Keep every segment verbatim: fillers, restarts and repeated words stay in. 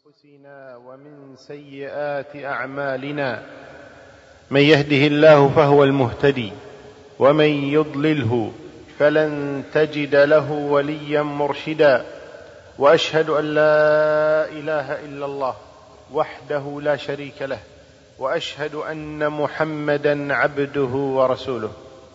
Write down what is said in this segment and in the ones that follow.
أنفسنا ومن سيئات أعمالنا. من يهده الله فهو المهتدي ومن يضلله فلن تجد له وليا مرشدا. وأشهد أن لا إله إلا الله وحده لا شريك له، وأشهد أن محمدا عبده ورسوله.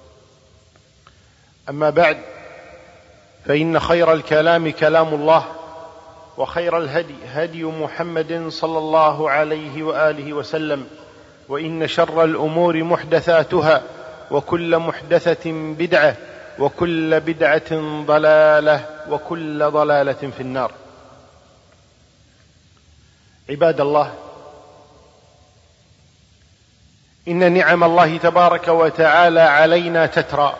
أما بعد، فإن خير الكلام كلام الله، وخير الهدي هدي محمد صلى الله عليه وآله وسلم، وإن شر الأمور محدثاتها، وكل محدثة بدعة، وكل بدعة ضلالة، وكل ضلالة في النار. عباد الله، إن نعم الله تبارك وتعالى علينا تترى.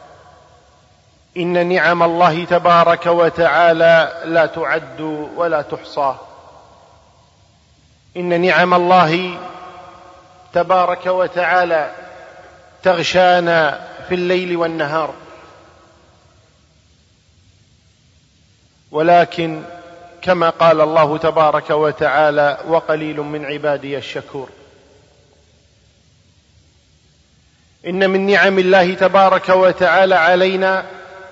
إن نعم الله تبارك وتعالى لا تعد ولا تحصى. إن نعم الله تبارك وتعالى تغشانا في الليل والنهار، ولكن كما قال الله تبارك وتعالى: وقليل من عبادي الشكور. إن من نعم الله تبارك وتعالى علينا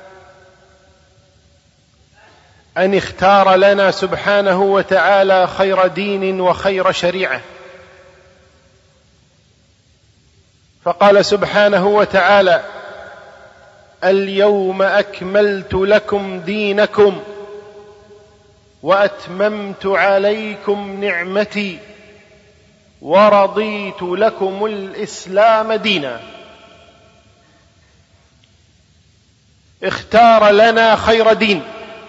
أن اختار لنا سبحانه وتعالى خير دين وخير شريعة، فقال سبحانه وتعالى: اليوم أكملت لكم دينكم وأتممت عليكم نعمتي ورضيت لكم الإسلام دينا. اختار لنا خير دين،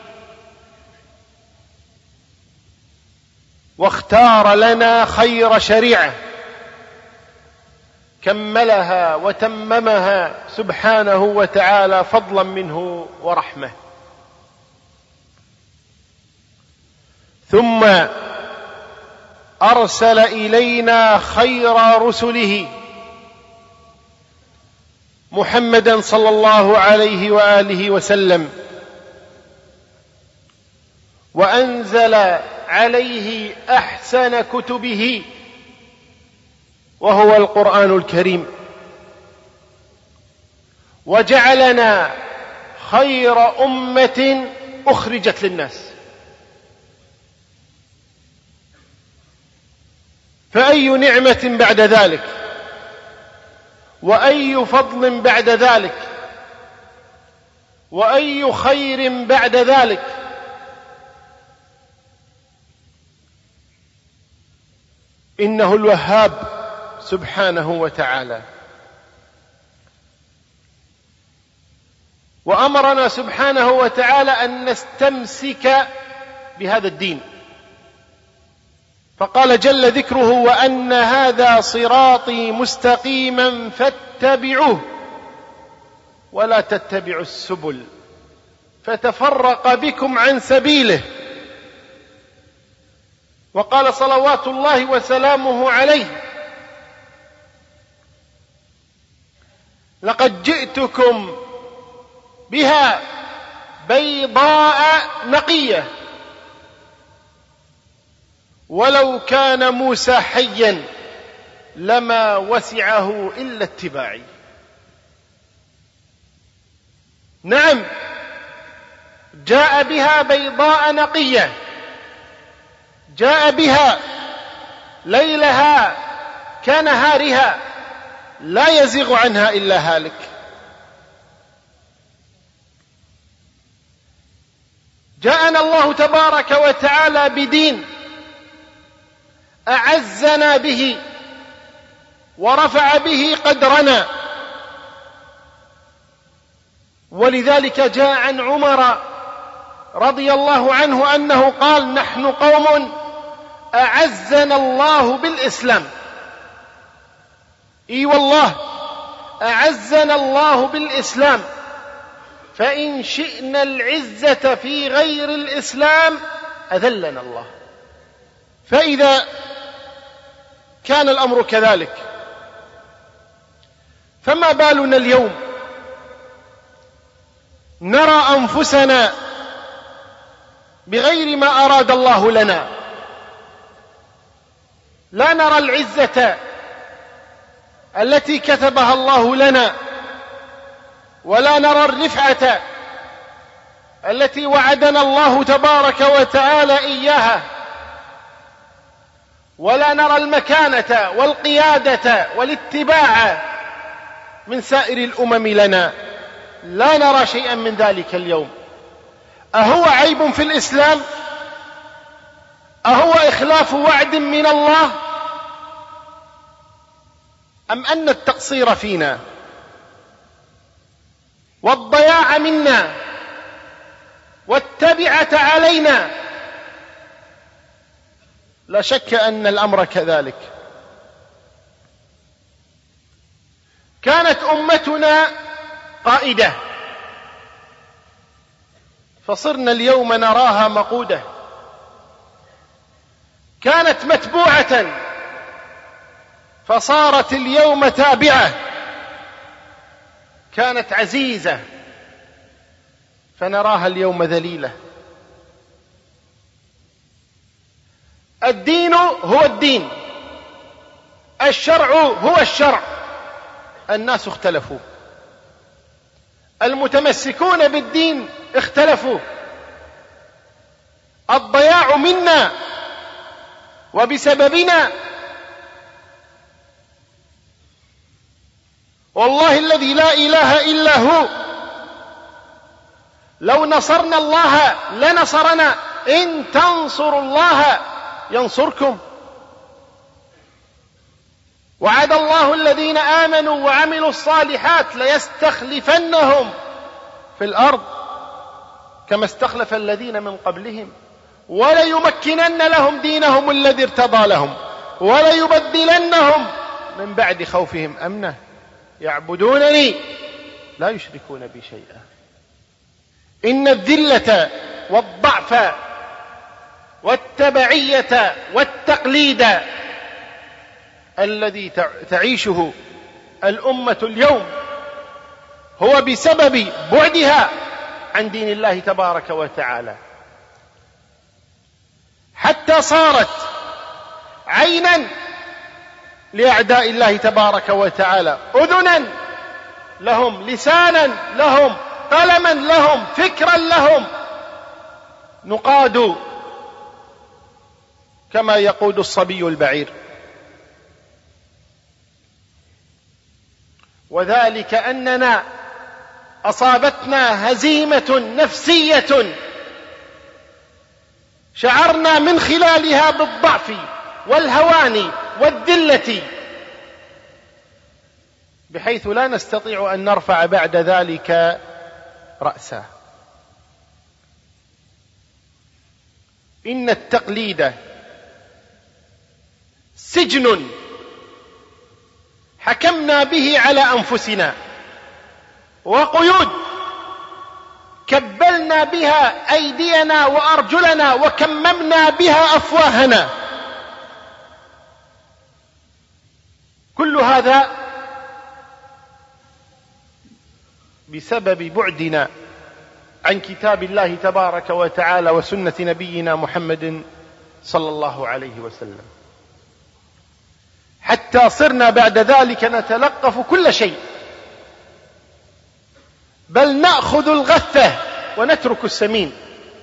واختار لنا خير شريعة، كملها وتممها سبحانه وتعالى فضلا منه ورحمة. ثم أرسل إلينا خير رسله محمدا صلى الله عليه وآله وسلم، وأنزل عليه أحسن كتبه وهو القرآن الكريم، وجعلنا خير أمة أخرجت للناس. فأي نعمة بعد ذلك، وأي فضل بعد ذلك، وأي خير بعد ذلك. إنه الوهاب سبحانه وتعالى، وأمرنا سبحانه وتعالى أن نستمسك بهذا الدين، فقال جل ذكره: وأن هذا صراطي مستقيما فاتبعوه ولا تتبعوا السبل فتفرق بكم عن سبيله. وقال صلوات الله وسلامه عليه: لقد جئتكم بها بيضاء نقية، ولو كان موسى حيا لما وسعه إلا اتباعي. نعم، جاء بها بيضاء نقية، جاء بها ليلها كنهارها، لا يزيغ عنها إلا هالك. جاءنا الله تبارك وتعالى بدين أعزنا به ورفع به قدرنا، ولذلك جاء عن عمر رضي الله عنه أنه قال: نحن قوم أعزنا الله بالإسلام. إي والله، أعزنا الله بالإسلام، فإن شئنا العزة في غير الإسلام أذلنا الله. فإذا كان الأمر كذلك، فما بالنا اليوم نرى أنفسنا بغير ما أراد الله لنا، لا نرى العزة التي كتبها الله لنا، ولا نرى الرفعة التي وعدنا الله تبارك وتعالى إياها، ولا نرى المكانة والقيادة والاتباع من سائر الأمم لنا، لا نرى شيئا من ذلك اليوم. أهو عيب في الإسلام؟ أهو إخلاف وعد من الله؟ أم أن التقصير فينا والضياع منا والتبعة علينا؟ لا شك أن الأمر كذلك. كانت أمتنا قائدة، فصرنا اليوم نراها مقودة. كانت متبوعة، فصارت اليوم تابعة. كانت عزيزة، فنراها اليوم ذليلة. الدين هو الدين، الشرع هو الشرع، الناس اختلفوا. المتمسكون بالدين اختلفوا. الضياع منا وبسببنا. والله الذي لا إله إلا هو، لو نصرنا الله لنصرنا. إن تنصروا الله ينصركم. وعد الله الذين آمنوا وعملوا الصالحات ليستخلفنهم في الأرض كما استخلف الذين من قبلهم، وليمكنن لهم دينهم الذي ارتضى لهم، وليبدلنهم من بعد خوفهم أمنا يعبدونني لا يشركون بي شيئا. إن الذلة والضعف والتبعية والتقليد الذي تعيشه الأمة اليوم هو بسبب بعدها عن دين الله تبارك وتعالى، حتى صارت عينا لأعداء الله تبارك وتعالى، أذنا لهم، لسانا لهم، قلما لهم، فكرا لهم. نقاد كما يقود الصبي البعير. وذلك أننا أصابتنا هزيمة نفسية شعرنا من خلالها بالضعف والهوان والذلة، بحيث لا نستطيع أن نرفع بعد ذلك رأسا. إن التقليد سجن حكمنا به على أنفسنا، وقيود كبلنا بها أيدينا وأرجلنا، وكممنا بها أفواهنا. كل هذا بسبب بعدنا عن كتاب الله تبارك وتعالى وسنة نبينا محمد صلى الله عليه وسلم، حتى صرنا بعد ذلك نتلقف كل شيء، بل نأخذ الغثة ونترك السمين.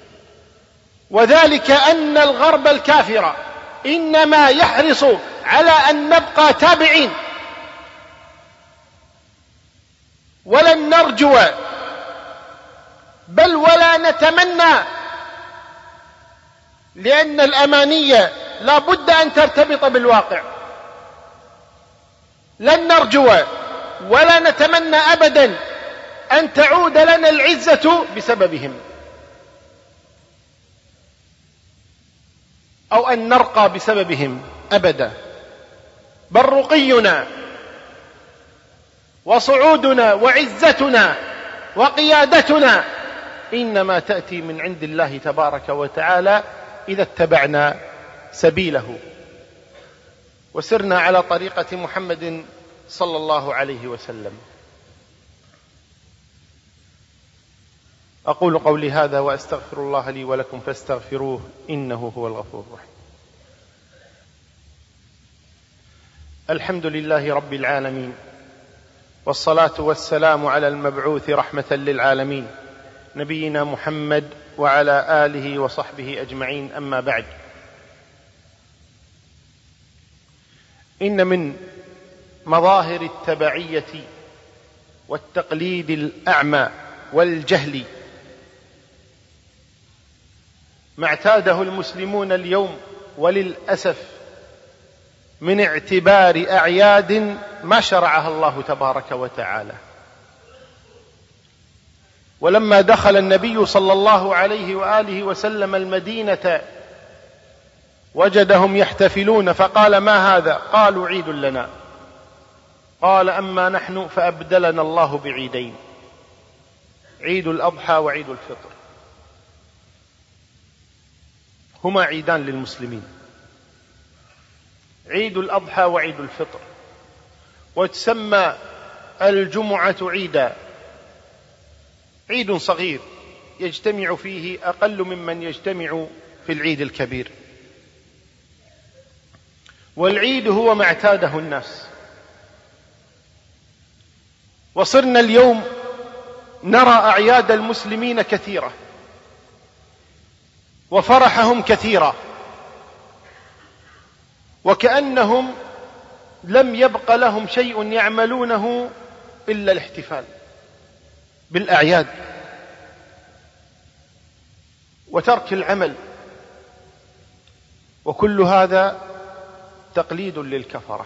وذلك أن الغرب الكافر إنما يحرص على أن نبقى تابعين، ولن نرجو بل ولا نتمنى، لأن الأمانية لا بد أن ترتبط بالواقع. لن نرجو ولا نتمنى أبدا أن تعود لنا العزة بسببهم، أو أن نرقى بسببهم أبدا. بل رقينا وصعودنا وعزتنا وقيادتنا إنما تأتي من عند الله تبارك وتعالى إذا اتبعنا سبيله وسرنا على طريقة محمد صلى الله عليه وسلم. أقول قولي هذا وأستغفر الله لي ولكم فاستغفروه إنه هو الغفور الرحيم. الحمد لله رب العالمين، والصلاة والسلام على المبعوث رحمة للعالمين نبينا محمد وعلى آله وصحبه أجمعين. أما بعد، إن من مظاهر التبعية والتقليد الأعمى والجهل ما اعتاده المسلمون اليوم وللأسف من اعتبار أعياد ما شرعها الله تبارك وتعالى. ولما دخل النبي صلى الله عليه وآله وسلم المدينة وجدهم يحتفلون، فقال: ما هذا؟ قالوا: عيد لنا. قال: أما نحن فأبدلنا الله بعيدين، عيد الأضحى وعيد الفطر، هما عيدان للمسلمين، عيد الأضحى وعيد الفطر. وتسمى الجمعة عيدا، عيد صغير يجتمع فيه أقل ممن يجتمع في العيد الكبير. والعيد هو ما اعتاده الناس، وصرنا اليوم نرى أعياد المسلمين كثيرة وفرحهم كثيرا، وكأنهم لم يبق لهم شيء يعملونه إلا الاحتفال بالأعياد وترك العمل، وكل هذا تقليد للكفرة.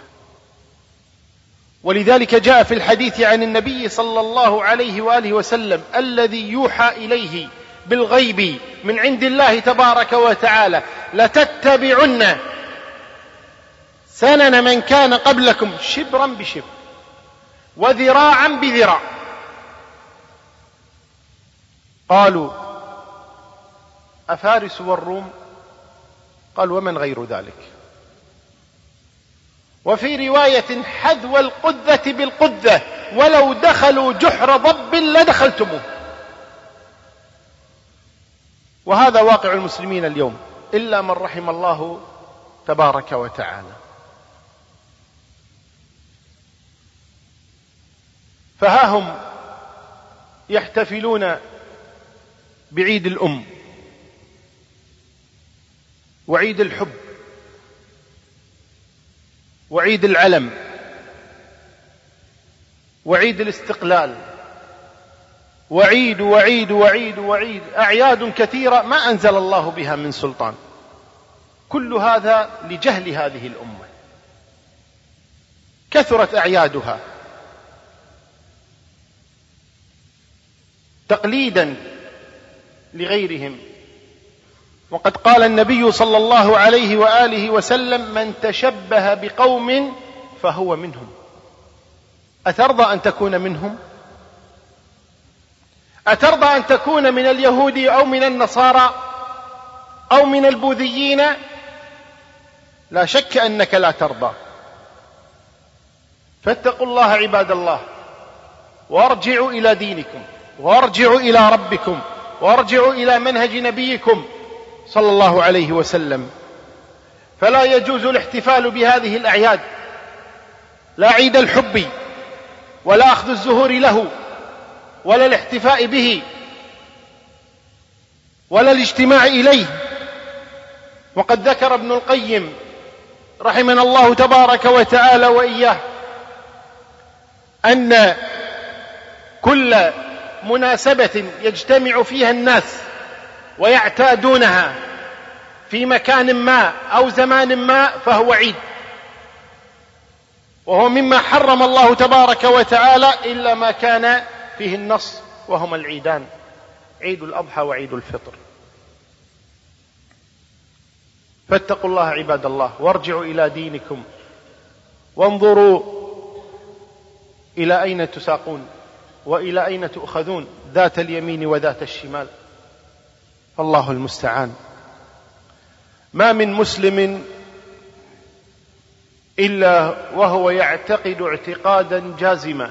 ولذلك جاء في الحديث عن النبي صلى الله عليه وآله وسلم: الذي يوحى إليه بالغيب من عند الله تبارك وتعالى لتتبعن سنن من كان قبلكم شبرا بشبر وذراعا بذراع. قالوا: أفارس والروم؟ قال: ومن غير ذلك؟ وفي رواية: حذو القذة بالقذة ولو دخلوا جحر ضب لدخلتموه. وهذا واقع المسلمين اليوم إلا من رحم الله تبارك وتعالى. فها هم يحتفلون بعيد الأم وعيد الحب وعيد العلم وعيد الاستقلال وعيد وعيد وعيد وعيد، أعياد كثيرة ما أنزل الله بها من سلطان. كل هذا لجهل هذه الأمة، كثرت أعيادها تقليدا لغيرهم. وقد قال النبي صلى الله عليه وآله وسلم: من تشبه بقوم فهو منهم. أترضى أن تكون منهم؟ أترضى أن تكون من اليهود أو من النصارى أو من البوذيين؟ لا شك أنك لا ترضى. فاتقوا الله عباد الله، وارجعوا إلى دينكم، وارجعوا إلى ربكم، وارجعوا إلى منهج نبيكم صلى الله عليه وسلم. فلا يجوز الاحتفال بهذه الأعياد، لا عيد الحب ولا أخذ الزهور له ولا الاحتفاء به ولا الاجتماع إليه. وقد ذكر ابن القيم رحمنا الله تبارك وتعالى وإياه أن كل مناسبة يجتمع فيها الناس ويعتادونها في مكان ما أو زمان ما فهو عيد، وهو مما حرم الله تبارك وتعالى إلا ما كان فيه النص، وهما العيدان: عيد الأضحى وعيد الفطر. فاتقوا الله عباد الله، وارجعوا إلى دينكم، وانظروا إلى أين تساقون وإلى أين تؤخذون، ذات اليمين وذات الشمال، فالله المستعان. ما من مسلم إلا وهو يعتقد اعتقادا جازما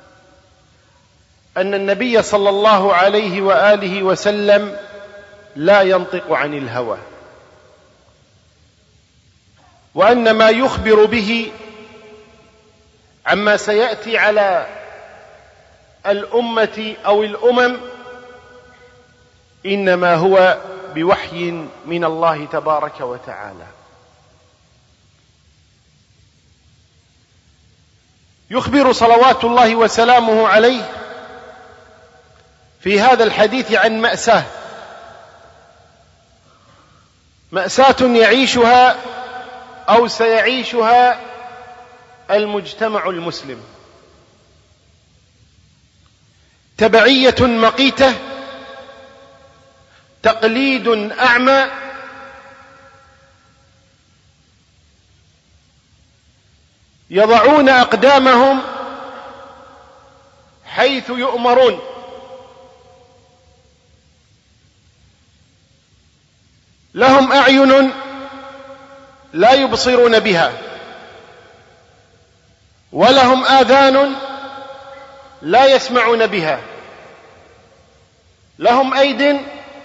أن النبي صلى الله عليه وآله وسلم لا ينطق عن الهوى، وأن ما يخبر به عما سيأتي على الأمة أو الأمم إنما هو بوحي من الله تبارك وتعالى. يخبر صلوات الله وسلامه عليه في هذا الحديث عن مأساة مأساة يعيشها أو سيعيشها المجتمع المسلم، تبعية مقيتة، تقليد أعمى، يضعون أقدامهم حيث يؤمرون، لهم أعين لا يبصرون بها، ولهم آذان لا يسمعون بها، لهم أيد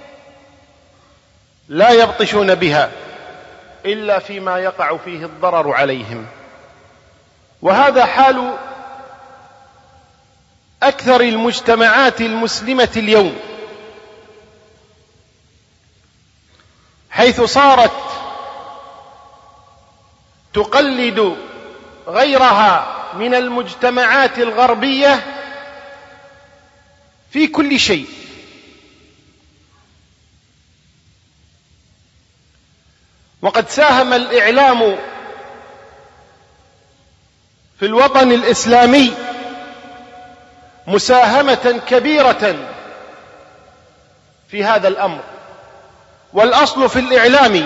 لا يبطشون بها إلا فيما يقع فيه الضرر عليهم. وهذا حال أكثر المجتمعات المسلمة اليوم، حيث صارت تقلد غيرها من المجتمعات الغربية في كل شيء. وقد ساهم الإعلام في الوطن الإسلامي مساهمة كبيرة في هذا الأمر. والأصل في الإعلام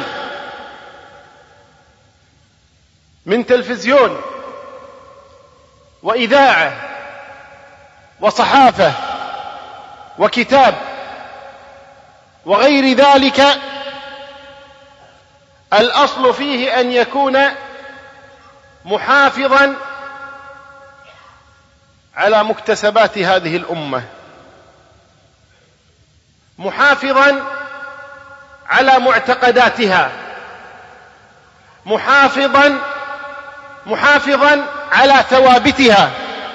من تلفزيون وإذاعة وصحافة وكتاب وغير ذلك، الأصل فيه أن يكون محافظا على مكتسبات هذه الأمة، محافظا على معتقداتها، محافظا محافظا على ثوابتها.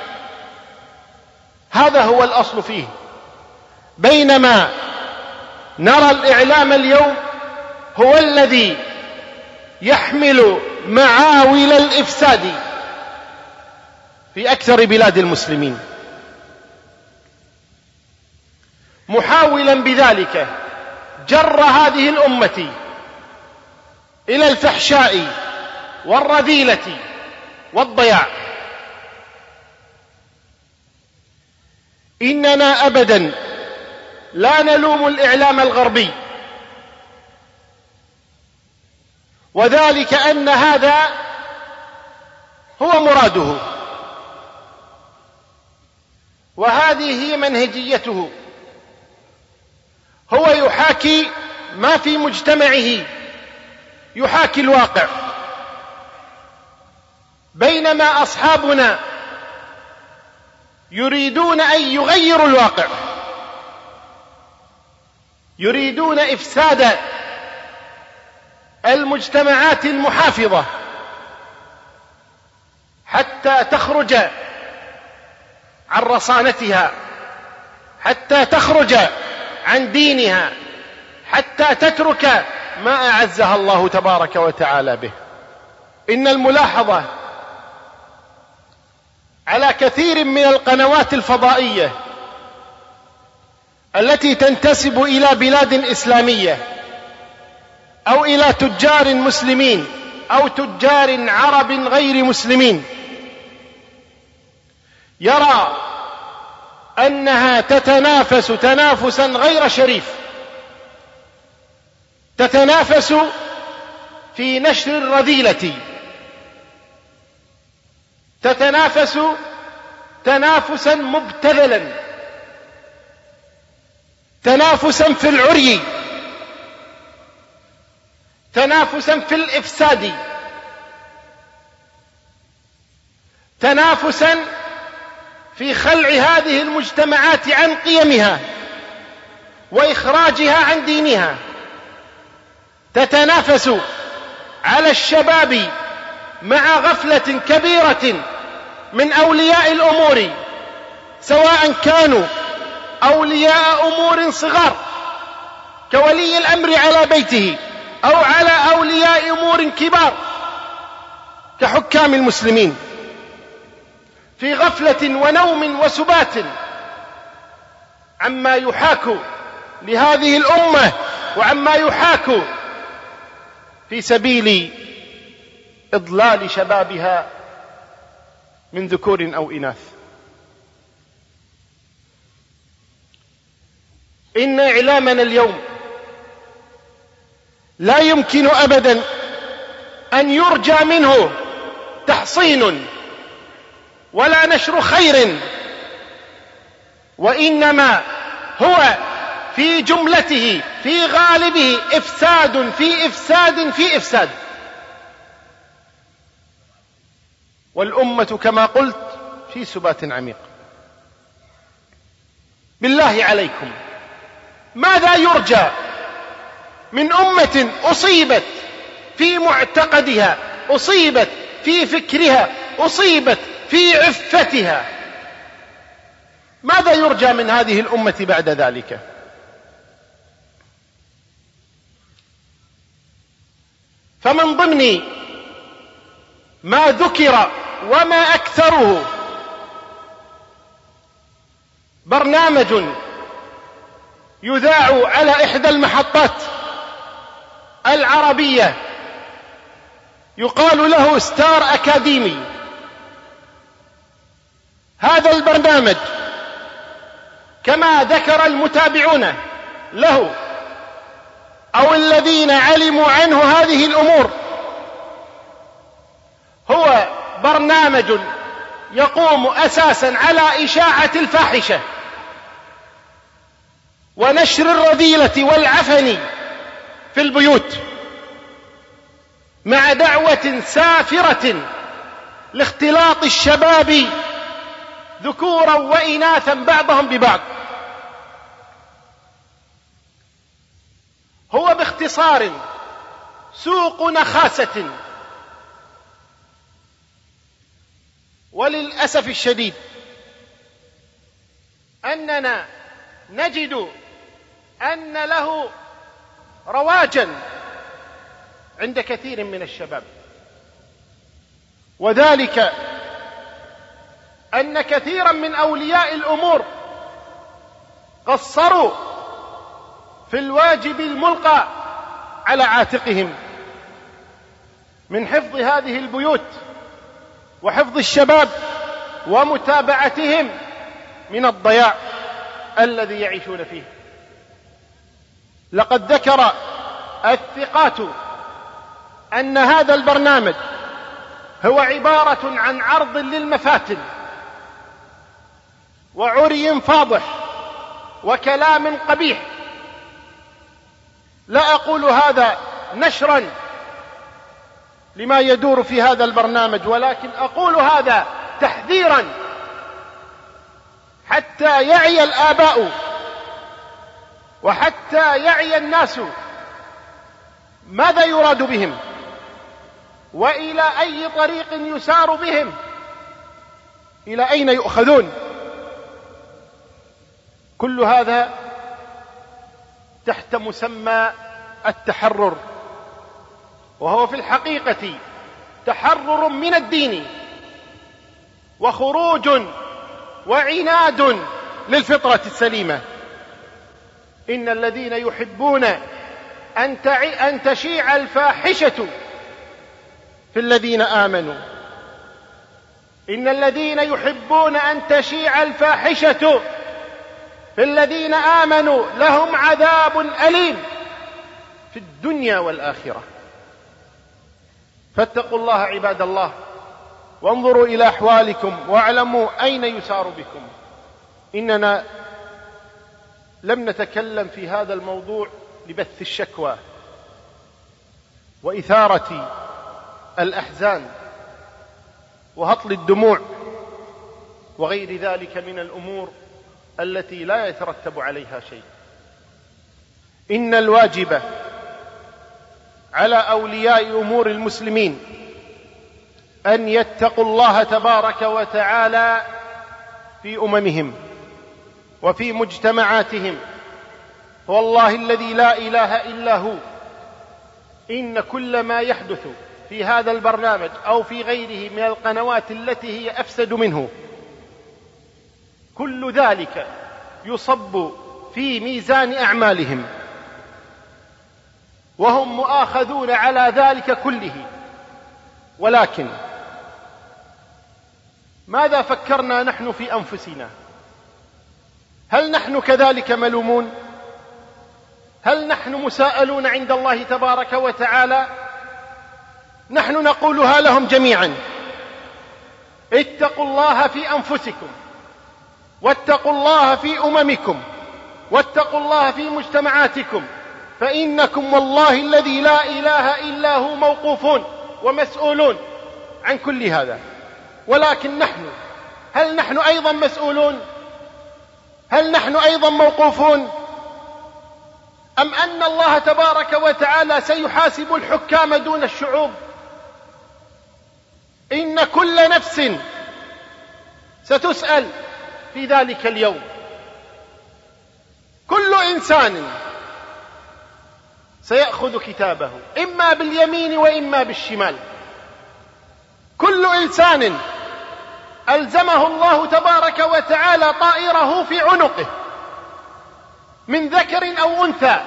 هذا هو الأصل فيه. بينما نرى الإعلام اليوم هو الذي يحمل معاول الإفساد في أكثر بلاد المسلمين، محاولا بذلك جر هذه الأمة إلى الفحشاء والرذيلة والضياع. إننا أبدا لا نلوم الإعلام الغربي، وذلك أن هذا هو مراده، وهذه هي منهجيته. هو يحاكي ما في مجتمعه، يحاكي الواقع، بينما أصحابنا يريدون أن يغيروا الواقع، يريدون إفساد المجتمعات المحافظة حتى تخرج عن رصانتها، حتى تخرج عن دينها، حتى تترك ما أعزها الله تبارك وتعالى به. إن الملاحظة على كثير من القنوات الفضائية التي تنتسب إلى بلاد إسلامية أو إلى تجار مسلمين أو تجار عرب غير مسلمين، يرى أنها تتنافس تنافسا غير شريف، تتنافس في نشر الرذيلة، تتنافس تنافسا مبتذلا، تنافسا في العري، تنافسا في الإفساد، تنافسا في خلع هذه المجتمعات عن قيمها وإخراجها عن دينها، تتنافس على الشباب مع غفلة كبيرة من أولياء الأمور، سواء كانوا أولياء أمور صغار كولي الأمر على بيته، أو على أولياء أمور كبار كحكام المسلمين، في غفلة ونوم وسبات عما يحاك لهذه الأمة وعما يحاك في سبيل إضلال شبابها من ذكور أو إناث. إن إعلامنا اليوم لا يمكن أبدا أن يرجى منه تحصين ولا نشر خير، وإنما هو في جملته في غالبه إفساد في إفساد في إفساد. والأمة كما قلت في سبات عميق. بالله عليكم، ماذا يرجى من أمة أصيبت في معتقدها، أصيبت في فكرها، أصيبت في عفتها؟ ماذا يرجى من هذه الأمة بعد ذلك؟ فمن ضمن ما ذكر وما أكثره برنامج يذاع على إحدى المحطات العربية يقال له ستار أكاديمي. هذا البرنامج كما ذكر المتابعون له أو الذين علموا عنه هذه الأمور، هو برنامج يقوم أساسا على إشاعة الفاحشة ونشر الرذيلة والعفن في البيوت، مع دعوة سافرة لاختلاط الشباب ذكورا وإناثا بعضهم ببعض. هو باختصار سوق نخاسة. وللأسف الشديد أننا نجد أن له رواجا عند كثير من الشباب، وذلك أن كثيرا من أولياء الأمور قصروا في الواجب الملقى على عاتقهم من حفظ هذه البيوت وحفظ الشباب ومتابعتهم من الضياع الذي يعيشون فيه. لقد ذكر الثقات أن هذا البرنامج هو عبارة عن عرض للمفاتن وعري فاضح وكلام قبيح. لا أقول هذا نشرا لما يدور في هذا البرنامج، ولكن أقول هذا تحذيرا حتى يعي الآباء وحتى يعي الناس ماذا يراد بهم وإلى أي طريق يسار بهم، إلى أين يؤخذون. كل هذا تحت مسمى التحرر، وهو في الحقيقة تحرر من الدين وخروج وعناد للفطرة السليمة. إن الذين يحبون أن, تعي أن تشيع الفاحشة في الذين آمنوا إن الذين يحبون أن تشيع الفاحشة في الذين آمنوا لهم عذاب أليم في الدنيا والآخرة. فاتقوا الله عباد الله، وانظروا إلى أحوالكم واعلموا أين يسار بكم. إننا لم نتكلم في هذا الموضوع لبث الشكوى وإثارة الأحزان وهطل الدموع وغير ذلك من الأمور التي لا يترتب عليها شيء. إن الواجب على أولياء أمور المسلمين أن يتقوا الله تبارك وتعالى في أممهم وفي مجتمعاتهم. والله الذي لا إله إلا هو إن كل ما يحدث في هذا البرنامج أو في غيره من القنوات التي هي أفسد منه، كل ذلك يصب في ميزان أعمالهم وهم مؤاخذون على ذلك كله. ولكن ماذا فكرنا نحن في أنفسنا؟ هل نحن كذلك ملومون؟ هل نحن مساءلون عند الله تبارك وتعالى؟ نحن نقولها لهم جميعا: اتقوا الله في أنفسكم، واتقوا الله في أممكم، واتقوا الله في مجتمعاتكم، فإنكم والله الذي لا إله إلا هو موقوفون ومسؤولون عن كل هذا. ولكن نحن، هل نحن أيضا مسؤولون؟ هل نحن أيضا موقوفون؟ أم أن الله تبارك وتعالى سيحاسب الحكام دون الشعوب؟ إن كل نفس ستسأل في ذلك اليوم. كل إنسان سيأخذ كتابه إما باليمين وإما بالشمال. كل إنسان ألزمه الله تبارك وتعالى طائره في عنقه من ذكر أو أنثى.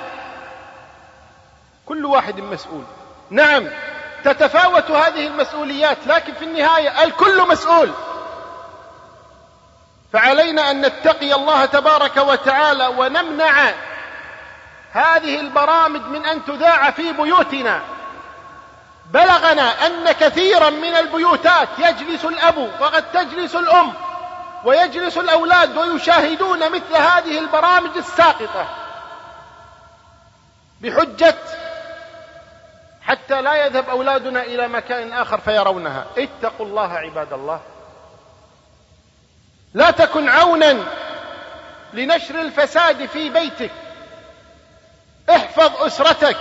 كل واحد مسؤول. نعم، تتفاوت هذه المسؤوليات، لكن في النهاية الكل مسؤول. فعلينا أن نتقي الله تبارك وتعالى ونمنع هذه البرامج من أن تذاع في بيوتنا. بلغنا أن كثيرا من البيوتات يجلس الأب وقد تجلس الأم ويجلس الأولاد ويشاهدون مثل هذه البرامج الساقطة بحجة حتى لا يذهب أولادنا إلى مكان آخر فيرونها. اتقوا الله عباد الله، لا تكن عونا لنشر الفساد في بيتك. احفظ أسرتك.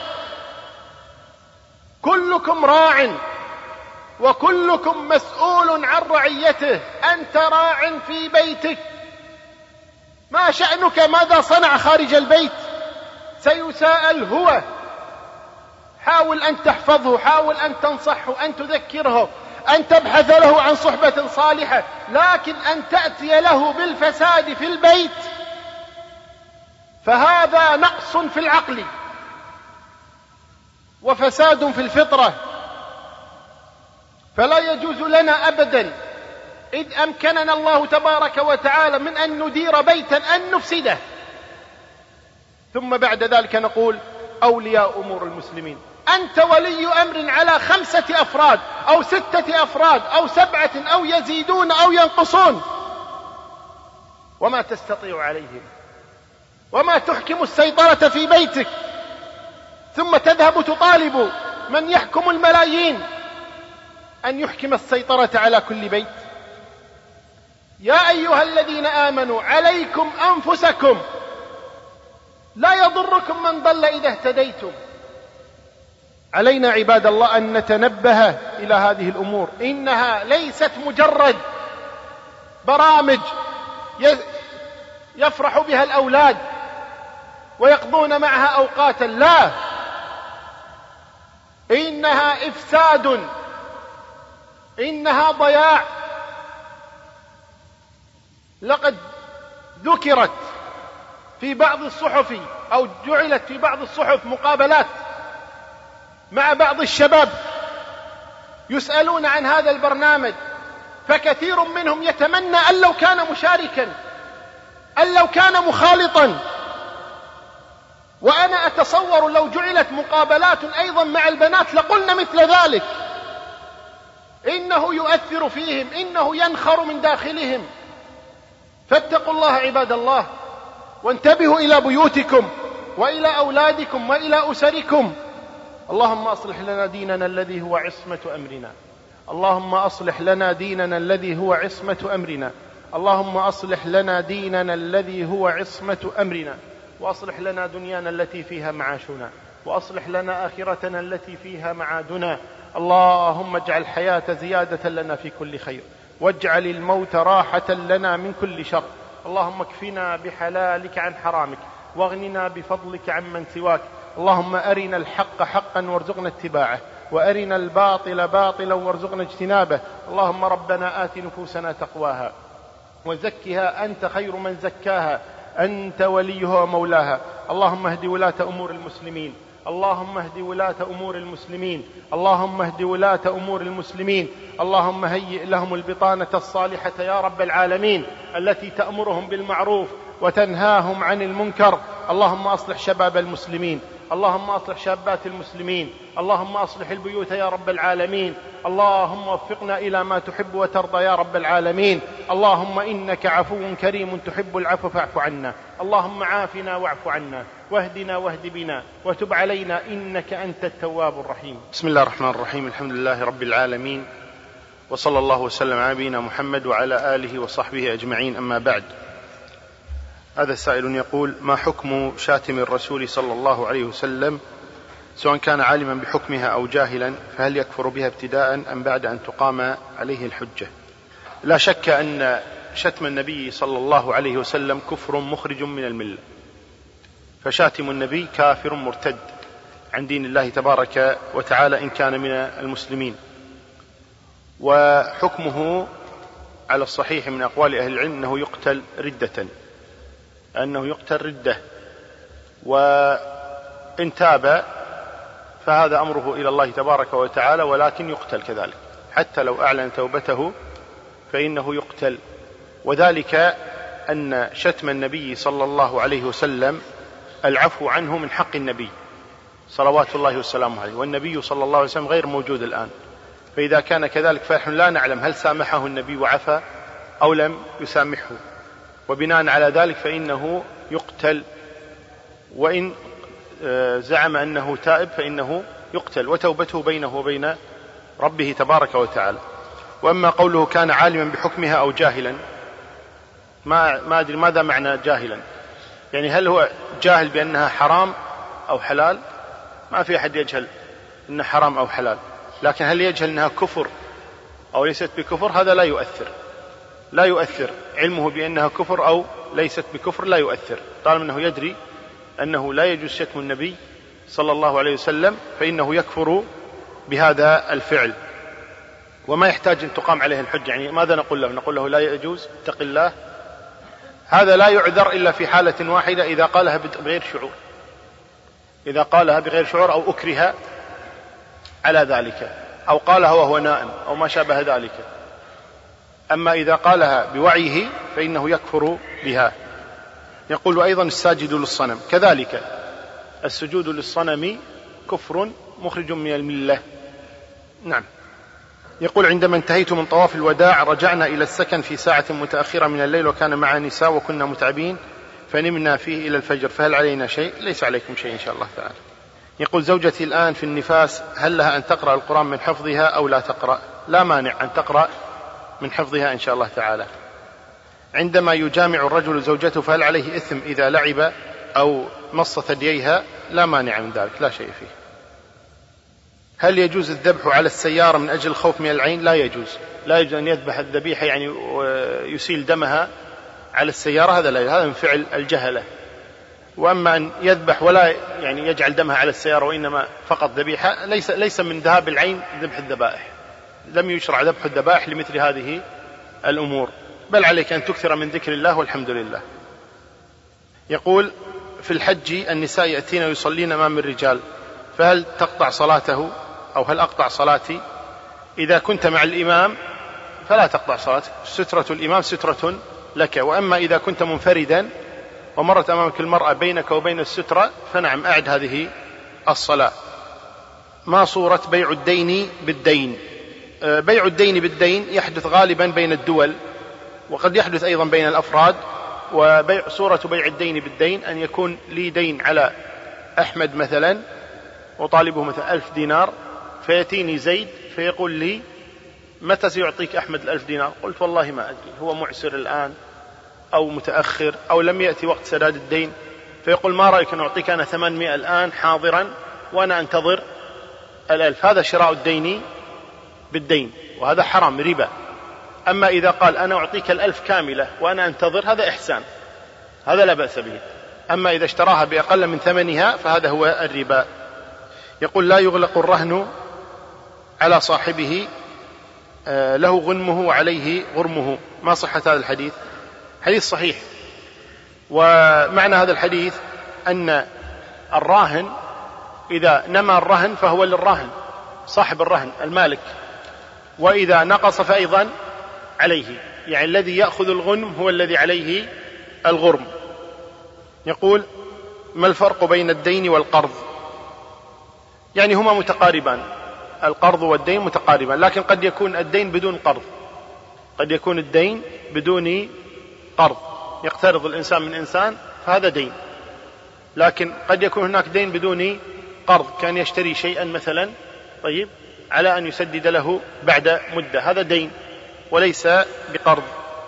كلكم راع وكلكم مسؤول عن رعيته. أنت راع في بيتك، ما شأنك ماذا صنع خارج البيت؟ سيساءل هو. حاول أن تحفظه، حاول أن تنصحه، أن تذكره، أن تبحث له عن صحبة صالحة. لكن أن تأتي له بالفساد في البيت فهذا نقص في العقل وفساد في الفطرة. فلا يجوز لنا أبدا إذ أمكننا الله تبارك وتعالى من أن ندير بيتا أن نفسده، ثم بعد ذلك نقول أولياء أمور المسلمين. أنت ولي أمر على خمسة أفراد أو ستة أفراد أو سبعة أو يزيدون أو ينقصون، وما تستطيع عليهم، وما تحكم السيطرة في بيتك، ثم تذهب تطالب من يحكم الملايين أن يحكم السيطرة على كل بيت. يا أيها الذين آمنوا عليكم أنفسكم لا يضركم من ضل إذا اهتديتم. علينا عباد الله أن نتنبه إلى هذه الأمور. إنها ليست مجرد برامج يفرح بها الأولاد ويقضون معها أوقاتا، لا، إنها إفساد، إنها ضياع. لقد ذكرت في بعض الصحف أو جعلت في بعض الصحف مقابلات مع بعض الشباب يسألون عن هذا البرنامج، فكثير منهم يتمنى أن لو كان مشاركا، أن لو كان مخالطا. وأنا أتصور لو جعلت مقابلات أيضا مع البنات لقلنا مثل ذلك. إنه يؤثر فيهم، إنه ينخر من داخلهم. فاتقوا الله عباد الله، وانتبهوا إلى بيوتكم وإلى أولادكم وإلى أسركم. اللهم أصلح لنا ديننا الذي هو عصمة أمرنا. اللهم أصلح لنا ديننا الذي هو عصمة أمرنا. اللهم أصلح لنا ديننا الذي هو عصمة أمرنا، وأصلح لنا دنيانا التي فيها معاشنا، وأصلح لنا آخرتنا التي فيها معادنا، اللهم اجعل الحياة زيادة لنا في كل خير، واجعل الموت راحة لنا من كل شر. اللهم اكفنا بحلالك عن حرامك، واغننا بفضلك عمن سواك. اللهم أرنا الحق حقا وارزقنا اتباعه، وأرنا الباطل باطلا وارزقنا اجتنابه. اللهم ربنا آت نفوسنا تقواها وزكها أنت خير من زكاها، أنت وليها ومولاها. اللهم اهد ولاة أمور المسلمين، اللهم اهد ولاة أمور المسلمين، اللهم اهد ولاة أمور المسلمين. اللهم هيئ لهم البطانة الصالحة يا رب العالمين، التي تأمرهم بالمعروف وتنهاهم عن المنكر. اللهم أصلح شباب المسلمين، اللهم أصلح شابات المسلمين، اللهم أصلح البيوت يا رب العالمين. اللهم وفقنا إلى ما تحب وترضى يا رب العالمين. اللهم إنك عفو كريم تحب العفو فاعف عنا. اللهم عافنا واعف عنا، واهدنا واهد بنا، وتب علينا إنك أنت التواب الرحيم. بسم الله الرحمن الرحيم. الحمد لله رب العالمين، وصلى الله وسلم على نبينا محمد وعلى آله وصحبه أجمعين، أما بعد. هذا سائل يقول: ما حكم شاتم الرسول صلى الله عليه وسلم، سواء كان عالما بحكمها أو جاهلا، فهل يكفر بها ابتداء أم بعد أن تقام عليه الحجة؟ لا شك أن شتم النبي صلى الله عليه وسلم كفر مخرج من الملة، فشاتم النبي كافر مرتد عن دين الله تبارك وتعالى إن كان من المسلمين. وحكمه على الصحيح من أقوال أهل العلم أنه يقتل ردة، أنه يقتل ردة، وإن تاب فهذا أمره إلى الله تبارك وتعالى، ولكن يقتل كذلك حتى لو أعلن توبته فإنه يقتل. وذلك أن شتم النبي صلى الله عليه وسلم العفو عنه من حق النبي صلوات الله وسلامه عليه، والنبي صلى الله عليه وسلم غير موجود الآن، فإذا كان كذلك فنحن لا نعلم هل سامحه النبي وعفى أو لم يسامحه، وبناء على ذلك فإنه يقتل، وإن زعم أنه تائب فإنه يقتل، وتوبته بينه وبين ربه تبارك وتعالى. وأما قوله كان عالما بحكمها أو جاهلا، ما ما أدري ماذا معنى جاهلا، يعني هل هو جاهل بأنها حرام أو حلال؟ ما في أحد يجهل أنها حرام أو حلال، لكن هل يجهل أنها كفر أو ليست بكفر؟ هذا لا يؤثر، لا يؤثر علمه بأنها كفر أو ليست بكفر، لا يؤثر طالما أنه يدري أنه لا يجوز شتم النبي صلى الله عليه وسلم، فإنه يكفر بهذا الفعل وما يحتاج أن تقام عليه الحجة. يعني ماذا نقول له؟ نقول له لا يجوز، اتق الله. هذا لا يعذر إلا في حالة واحدة، إذا قالها بغير شعور، إذا قالها بغير شعور أو أكره على ذلك، أو قالها وهو نائم أو ما شابه ذلك. أما إذا قالها بوعيه فإنه يكفر بها. يقول: أيضا الساجد للصنم كذلك، السجود للصنم كفر مخرج من الملة. نعم. يقول: عندما انتهيت من طواف الوداع رجعنا إلى السكن في ساعة متأخرة من الليل، وكان معنا نساء وكنا متعبين فنمنا فيه إلى الفجر، فهل علينا شيء؟ ليس عليكم شيء إن شاء الله تعالى. يقول: زوجتي الآن في النفاس، هل لها أن تقرأ القرآن من حفظها أو لا تقرأ؟ لا مانع أن تقرأ من حفظها إن شاء الله تعالى. عندما يجامع الرجل زوجته فهل عليه إثم إذا لعب أو مص ثدييها؟ لا مانع من ذلك، لا شيء فيه. هل يجوز الذبح على السيارة من أجل الخوف من العين؟ لا يجوز، لا يجوز أن يذبح الذبيحة يعني يسيل دمها على السيارة، هذا لا، هذا من فعل الجهلة. وأما أن يذبح ولا يعني يجعل دمها على السيارة وإنما فقط ذبيحة، ليس ليس من ذهاب العين ذبح الذبائح، لم يشرع ذبح الذبائح لمثل هذه الأمور، بل عليك أن تكثر من ذكر الله والحمد لله. يقول: في الحج النساء يأتين ويصلين أمام الرجال، فهل تقطع صلاته أو هل أقطع صلاتي؟ إذا كنت مع الإمام فلا تقطع صلاتك، سترة الإمام سترة لك. وأما إذا كنت منفردا ومرت أمامك المرأة بينك وبين السترة فنعم أعد هذه الصلاة. ما صورة بيع الدين بالدين؟ بيع الدين بالدين يحدث غالبا بين الدول، وقد يحدث أيضا بين الأفراد. وبيع صورة بيع الدين بالدين أن يكون لي دين على أحمد مثلا وطالبه مثلا ألف دينار، فيأتيني زيد فيقول لي: متى سيعطيك أحمد الألف دينار؟ قلت: والله ما أدري، هو معسر الآن أو متأخر أو لم يأتي وقت سداد الدين. فيقول: ما رأيك أن أعطيك أنا ثمانمائة الآن حاضرا وأنا أنتظر الألف، هذا شراء الدين بالدين، وهذا حرام ربا. أما إذا قال أنا أعطيك الألف كاملة وأنا أنتظر، هذا إحسان، هذا لا بأس به. أما إذا اشتراها بأقل من ثمنها فهذا هو الربا. يقول لا يغلق الرهن على صاحبه له غنمه وعليه غرمه. ما صحة هذا الحديث؟ حديث صحيح. ومعنى هذا الحديث أن الراهن إذا نمى الرهن فهو للراهن صاحب الرهن المالك، وإذا نقص فأيضا عليه، يعني الذي يأخذ الغنم هو الذي عليه الغرم. يقول ما الفرق بين الدين والقرض؟ يعني هما متقاربان، القرض والدين متقاربان، لكن قد يكون الدين بدون قرض، قد يكون الدين بدون قرض، يقترض الإنسان من إنسان فهذا دين. لكن قد يكون هناك دين بدون قرض، كان يشتري شيئا مثلا طيب على أن يسدد له بعد مدة، هذا دين وليس بقرض.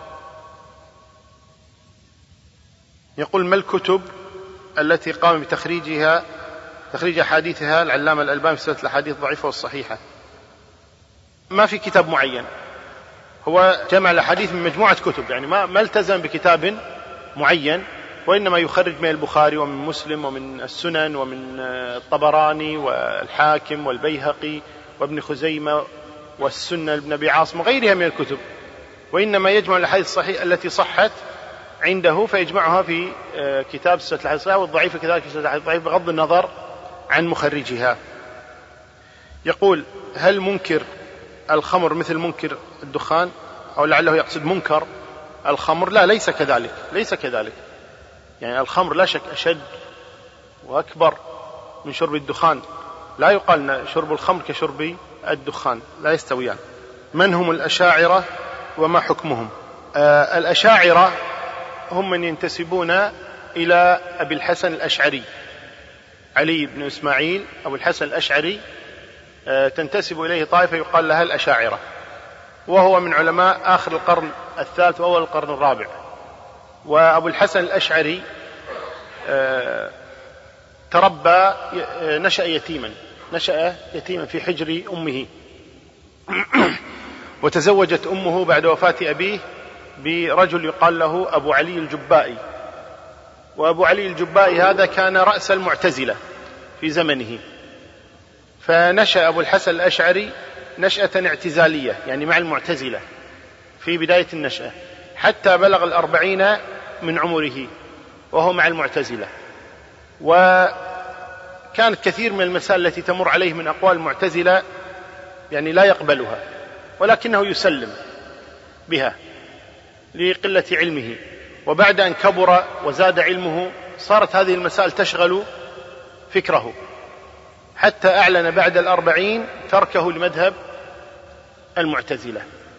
يقول ما الكتب التي قام بتخريجها تخريج أحاديثها العلامة الألباني في سلسلة الأحاديث الضعيفة والصحيحة؟ ما في كتاب معين، هو جمع الأحاديث من مجموعة كتب، يعني ما, ما التزم بكتاب معين، وإنما يخرج من البخاري ومن مسلم ومن السنن ومن الطبراني والحاكم والبيهقي وابن خزيمة والسنة لابن أبي عاصم وغيرها من الكتب، وإنما يجمع الأحاديث الصحيحة التي صحت عنده فيجمعها في كتاب سلسلة الأحاديث الصحيحة، والضعيفة كذلك سلسلة الأحاديث الضعيفة بغض النظر عن مخرجها. يقول هل منكر الخمر مثل منكر الدخان؟ أو لعله يقصد منكر الخمر. لا، ليس كذلك، ليس كذلك. يعني الخمر لا شك أشد وأكبر من شرب الدخان، لا يقال شرب الخمر كشرب الدخان، لا يستويان. من هم الأشاعرة وما حكمهم؟ آه الأشاعرة هم من ينتسبون إلى أبي الحسن الأشعري، علي بن إسماعيل أبو الحسن الأشعري، آه تنتسب إليه طائفة يقال لها الأشاعرة، وهو من علماء آخر القرن الثالث وأول القرن الرابع. وأبو الحسن الأشعري آه تربى نشأ يتيما نشأ يتيما في حجر أمه، وتزوجت أمه بعد وفاة أبيه برجل يقال له أبو علي الجبائي. وأبو علي الجبائي هذا كان رأس المعتزلة في زمنه، فنشأ أبو الحسن الأشعري نشأة اعتزالية، يعني مع المعتزلة في بداية النشأة، حتى بلغ الأربعين من عمره وهو مع المعتزلة. وكانت كثير من المسائل التي تمر عليه من أقوال المعتزلة يعني لا يقبلها، ولكنه يسلم بها لقلة علمه. وبعد أن كبر وزاد علمه صارت هذه المسائل تشغل فكره، حتى أعلن بعد الأربعين تركه لمذهب المعتزلة.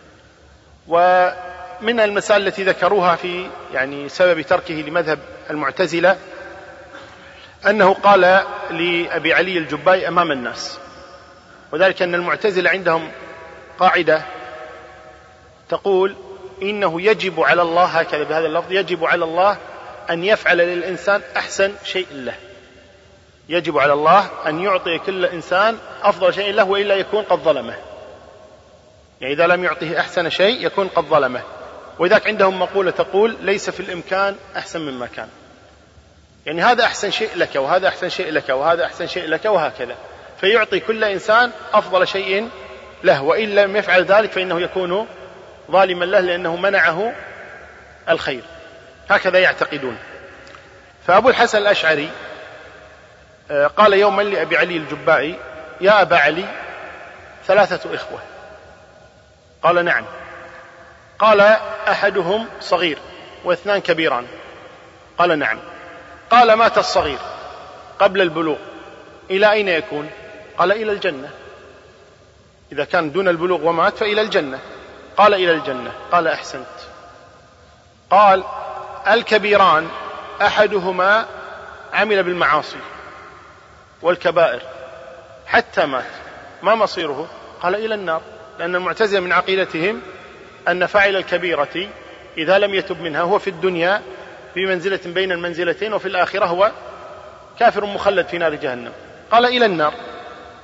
ومن المسائل التي ذكروها في يعني سبب تركه لمذهب المعتزلة أنه قال لأبي علي الجبائي أمام الناس، وذلك أن المعتزلة عندهم قاعدة تقول إنه يجب على الله، هكذا بهذا اللفظ، يجب على الله أن يفعل للإنسان أحسن شيء له، يجب على الله أن يعطي كل إنسان أفضل شيء له، وإلا يكون قد ظلمه. يعني إذا لم يعطيه أحسن شيء يكون قد ظلمه. وإذاك عندهم مقولة تقول ليس في الإمكان أحسن مما كان، يعني هذا أحسن شيء لك وهذا أحسن شيء لك وهذا أحسن شيء لك وهكذا، فيعطي كل إنسان أفضل شيء له، وإن لم يفعل ذلك فإنه يكون ظالما له لأنه منعه الخير، هكذا يعتقدون. فأبو الحسن الأشعري قال يوما لأبي علي الجبائي يا أبا علي ثلاثة إخوة. قال نعم. قال أحدهم صغير واثنان كبيران. قال نعم. قال مات الصغير قبل البلوغ، إلى أين يكون؟ قال إلى الجنة، إذا كان دون البلوغ ومات فإلى الجنة. قال إلى الجنة. قال أحسنت. قال الكبيران أحدهما عمل بالمعاصي والكبائر حتى مات، ما مصيره؟ قال إلى النار، لأن المعتزلة من عقيدتهم أن فاعل الكبيرة إذا لم يتب منها هو في الدنيا في منزلة بين المنزلتين، وفي الآخرة هو كافر مخلد في نار جهنم. قال إلى النار.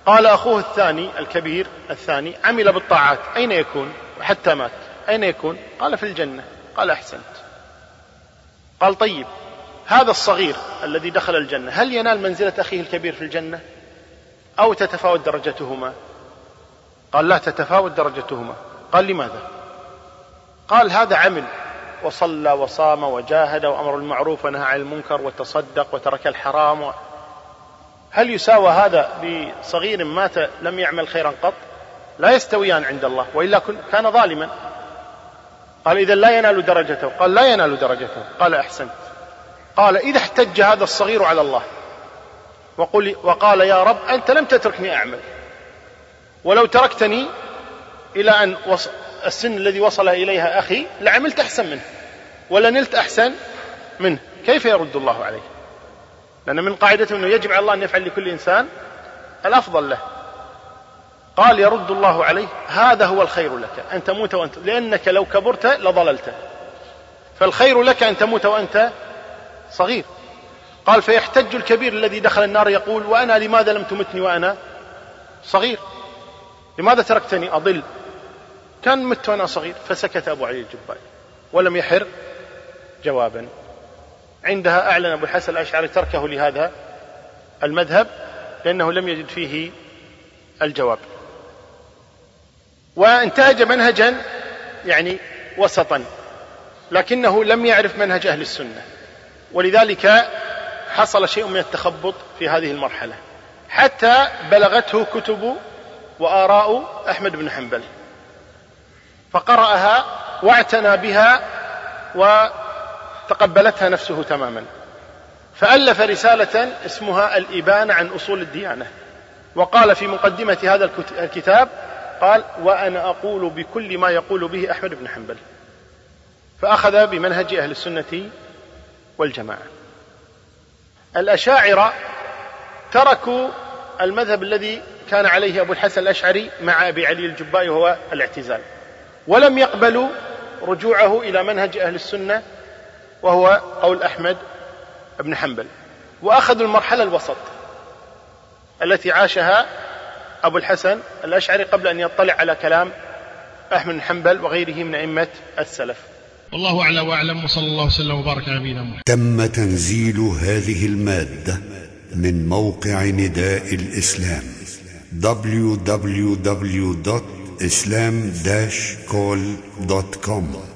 قال أخوه الثاني الكبير الثاني عمل بالطاعات، أين يكون؟ حتى مات، أين يكون؟ قال في الجنة. قال أحسنت. قال طيب هذا الصغير الذي دخل الجنة هل ينال منزلة أخيه الكبير في الجنة أو تتفاوت درجتهما؟ قال لا، تتفاوت درجتهما. قال لماذا؟ قال هذا عمل وصلى وصام وجاهد وأمر بالمعروف ونهى عن المنكر وتصدق وترك الحرام و... هل يساوى هذا بصغير مات لم يعمل خيرا قط؟ لا يستويان عند الله، وإلا كان ظالما. قال إذا لا ينال درجته. قال لا ينال درجته. قال أحسنت. قال إذا احتج هذا الصغير على الله وقل وقال يا رب أنت لم تتركني أعمل، ولو تركتني إلى أن وص... السن الذي وصل إليها أخي لعملت أحسن منه ولا نلت أحسن منه، كيف يرد الله عليه؟ لأن من قاعدته أنه يجب على الله أن يفعل لكل إنسان الأفضل له. قال يرد الله عليه هذا هو الخير لك أن تموت وأنت، لأنك لو كبرت لضللت، فالخير لك أن تموت وأنت صغير. قال فيحتج الكبير الذي دخل النار يقول وأنا لماذا لم تمتني وأنا صغير؟ لماذا تركتني أضل؟ كان مت وأنا صغير. فسكت أبو علي الجبائي ولم يحر جوابا. عندها أعلن أبو الحسن الأشعري تركه لهذا المذهب لأنه لم يجد فيه الجواب، وانتهج منهجا يعني وسطا، لكنه لم يعرف منهج أهل السنة، ولذلك حصل شيء من التخبط في هذه المرحلة حتى بلغته كتب وآراء أحمد بن حنبل، فقرأها واعتنى بها وتقبلتها نفسه تماما، فألف رسالة اسمها الإبانة عن أصول الديانة، وقال في مقدمة هذا الكتاب قال وأنا أقول بكل ما يقول به أحمد بن حنبل، فأخذ بمنهج أهل السنة والجماعة. الأشاعرة تركوا المذهب الذي كان عليه أبو الحسن الأشعري مع أبي علي الجبائي وهو الاعتزال، ولم يقبلوا رجوعه إلى منهج أهل السنة وهو قول أحمد بن حنبل، وأخذوا المرحلة الوسط التي عاشها أبو الحسن الأشعري قبل أن يطلع على كلام أحمد بن حنبل وغيره من أئمة السلف. والله أعلى وأعلم، وصلى الله وسلم وبارك على نبينا محمد. تم تنزيل هذه المادة من موقع نداء الإسلام دبليو دبليو دبليو دوت إسلام داش كول دوت كوم.